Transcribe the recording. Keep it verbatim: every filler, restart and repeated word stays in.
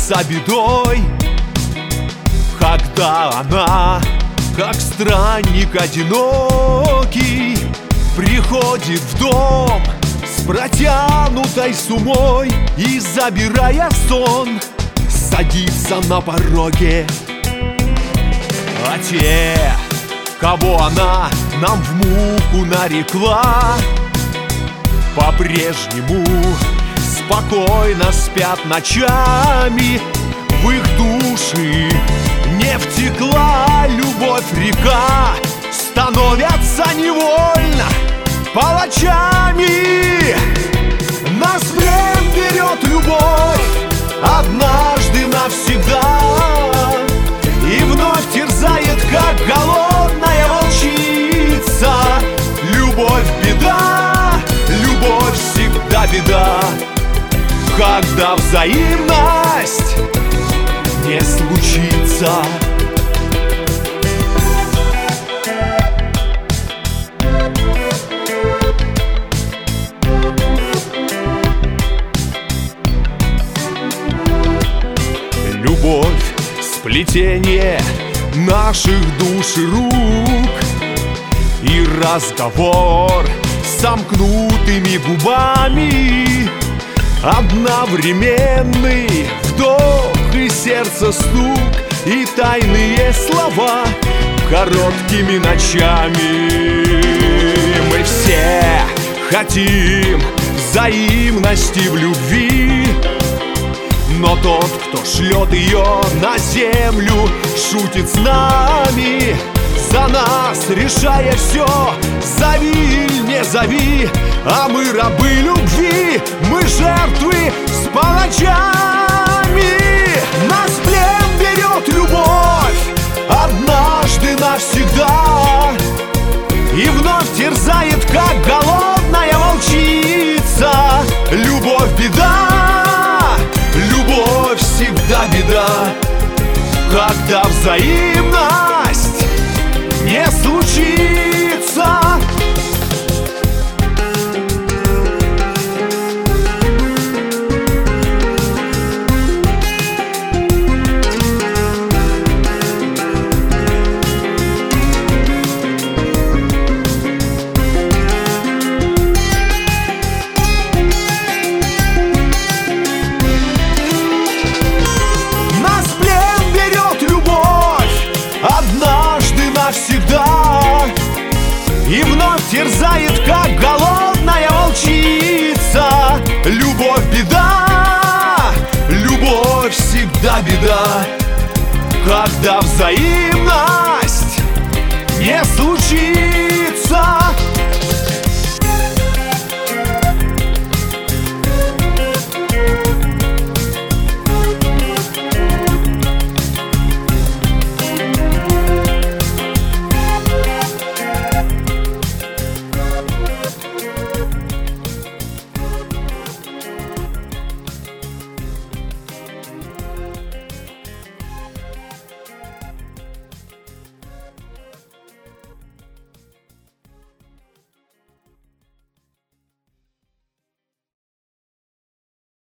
становится бедой, когда она, как странник одинокий, приходит в дом с протянутой сумой и, забирая сон, садится на пороге. А те, кого она нам в муку нарекла, по-прежнему спокойно спят ночами. В их души не втекла любовь река, становятся невольно палачами. Нас в плен берет любовь однажды навсегда и вновь терзает, как голодная волчица. Любовь — беда, любовь всегда беда, когда взаимность не случится. Любовь — сплетение наших душ и рук, и разговор с сомкнутыми губами, одновременный вдох и сердце стук, и тайные слова короткими ночами. Мы все хотим взаимности в любви, но тот, кто шлет ее на землю, шутит с нами за нас, решая все. Зови или не зови, а мы рабы любви, мы жертвы с палачами. Нас в плен берет любовь однажды навсегда и вновь терзает, как голодная волчица. Любовь — беда, любовь всегда беда, когда взаимность не случится. Навсегда и вновь терзает, как голодная волчица. Любовь — беда, любовь всегда беда, когда взаимность не случится.